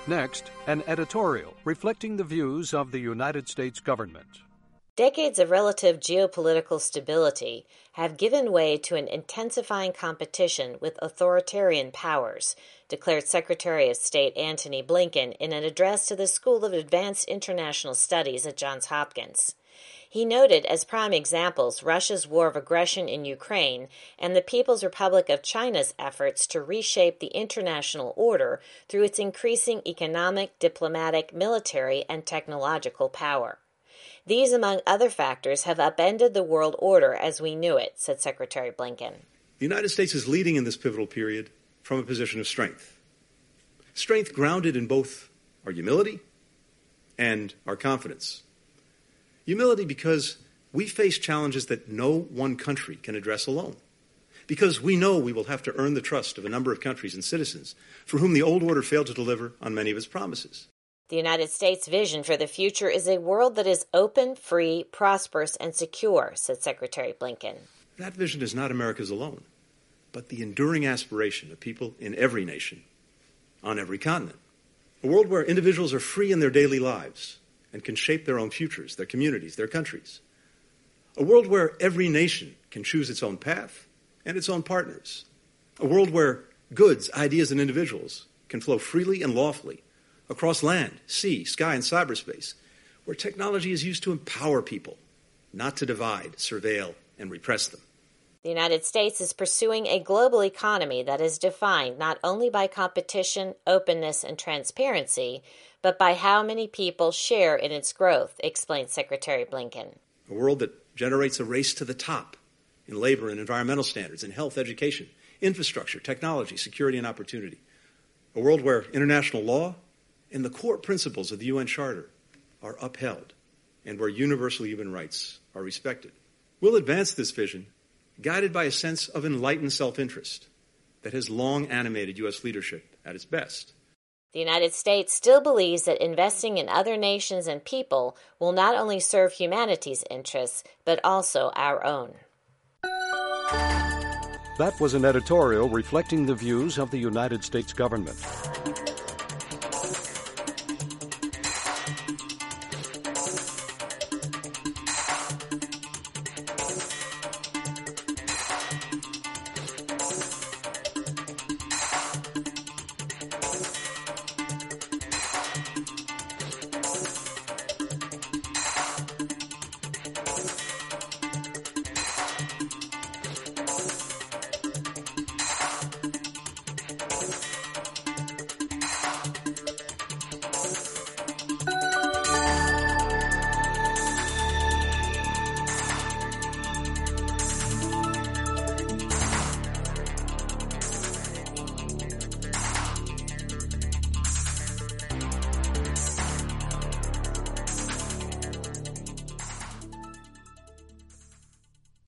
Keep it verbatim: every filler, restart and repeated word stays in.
Next, an editorial reflecting the views of the United States government. Decades of relative geopolitical stability have given way to an intensifying competition with authoritarian powers, declared Secretary of State Antony Blinken in an address to the School of Advanced International Studies at Johns Hopkins. He noted as prime examples Russia's war of aggression in Ukraine and the People's Republic of China's efforts to reshape the international order through its increasing economic, diplomatic, military, and technological power. These, among other factors, have upended the world order as we knew it, said Secretary Blinken. The United States is leading in this pivotal period from a position of strength. Strength grounded in both our humility and our confidence. Humility because we face challenges that no one country can address alone. Because we know we will have to earn the trust of a number of countries and citizens for whom the old order failed to deliver on many of its promises. The United States' vision for the future is a world that is open, free, prosperous, and secure, said Secretary Blinken. That vision is not America's alone, but the enduring aspiration of people in every nation, on every continent. A world where individuals are free in their daily lives and can shape their own futures, their communities, their countries. A world where every nation can choose its own path and its own partners. A world where goods, ideas, and individuals can flow freely and lawfully across land, sea, sky, and cyberspace, where technology is used to empower people, not to divide, surveil, and repress them. The United States is pursuing a global economy that is defined not only by competition, openness, and transparency, but by how many people share in its growth, explained Secretary Blinken. A world that generates a race to the top in labor and environmental standards, in health, education, infrastructure, technology, security, and opportunity. A world where international law and the core principles of the U N Charter are upheld and where universal human rights are respected. We'll advance this vision guided by a sense of enlightened self-interest that has long animated U S leadership at its best. The United States still believes that investing in other nations and people will not only serve humanity's interests, but also our own. That was an editorial reflecting the views of the United States government.